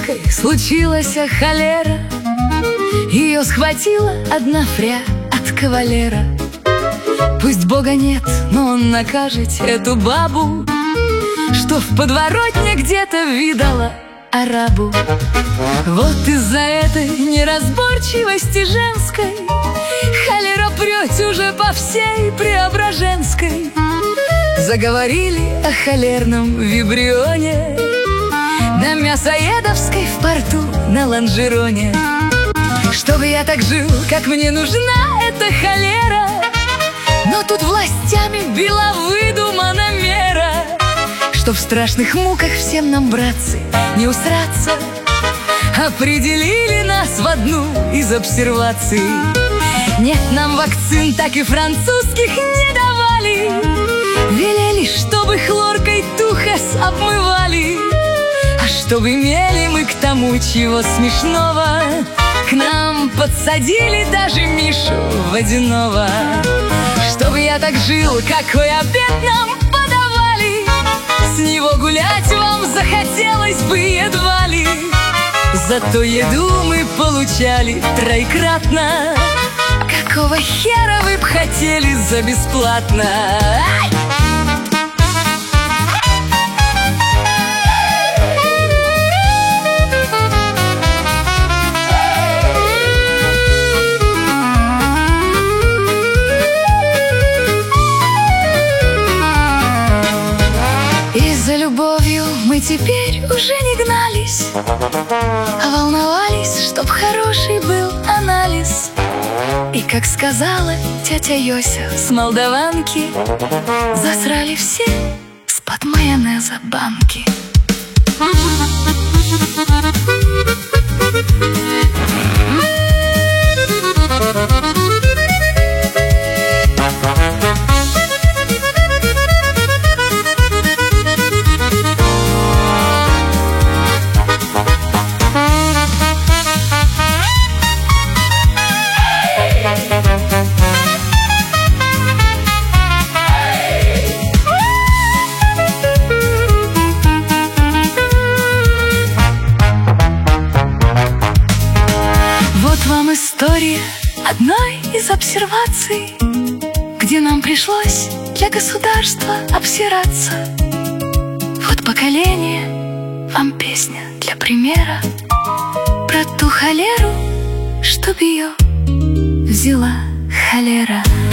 Тюменской случилась холера. Ее схватила одна фря от кавалера. Пусть Бога нет, но он накажет эту бабу, что в подворотне где-то видала арабу. Вот из-за этой неразборчивости женской холера прет уже по всей Преображенской. Заговорили о холерном вибрионе на Мясоедовской в порту на лонжероне. Чтобы я так жил, как мне нужна эта холера, но тут властями была выдумана мера, чтоб в страшных муках всем нам, братцы, не усраться, определили нас в одну из обсерваций. Нет нам вакцин, так и французских не давали. Велели, чтобы хлоркой тухос обмывали. А чтобы имели мы к тому, чего смешного, к нам подсадили даже Мишу Водяного. Чтобы я так жил, какой обед нам подавали, с него гулять вам захотелось бы едва ли. Зато еду мы получали троекратно. Какого хера вы б хотели за бесплатно? И за любовью мы теперь уже не гнались, а волновались, чтоб хороший был анализ. И, как сказала тетя Йося с Молдаванки, засрали все с-под майонеза банки. Вам история одной из обсерваций, где нам пришлось для государства обсираться. Вот поколение, вам песня для примера про ту холеру, чтоб ее взяла холера.